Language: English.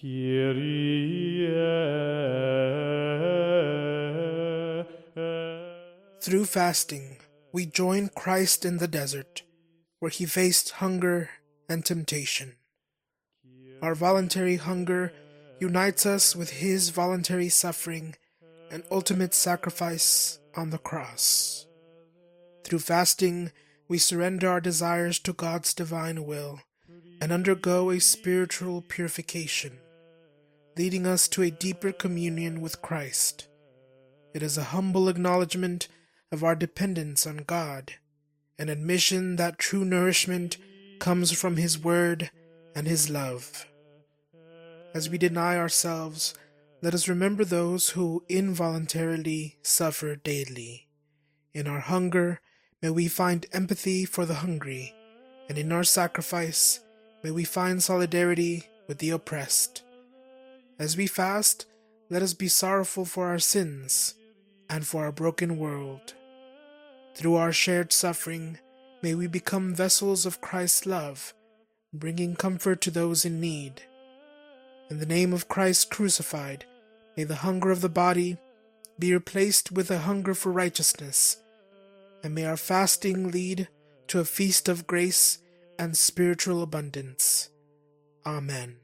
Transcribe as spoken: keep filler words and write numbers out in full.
Through fasting, we join Christ in the desert, where he faced hunger and temptation. Our voluntary hunger unites us with his voluntary suffering and ultimate sacrifice on the cross. Through fasting, we surrender our desires to God's divine will and undergo a spiritual purification, leading us to a deeper communion with Christ. It is a humble acknowledgement of our dependence on God, an admission that true nourishment comes from his word and his love. As we deny ourselves, let us remember those who involuntarily suffer daily. In our hunger, may we find empathy for the hungry, and in our sacrifice, may we find solidarity with the oppressed. As we fast, let us be sorrowful for our sins and for our broken world. Through our shared suffering, may we become vessels of Christ's love, bringing comfort to those in need. In the name of Christ crucified, may the hunger of the body be replaced with a hunger for righteousness, and may our fasting lead to a feast of grace and spiritual abundance. Amen.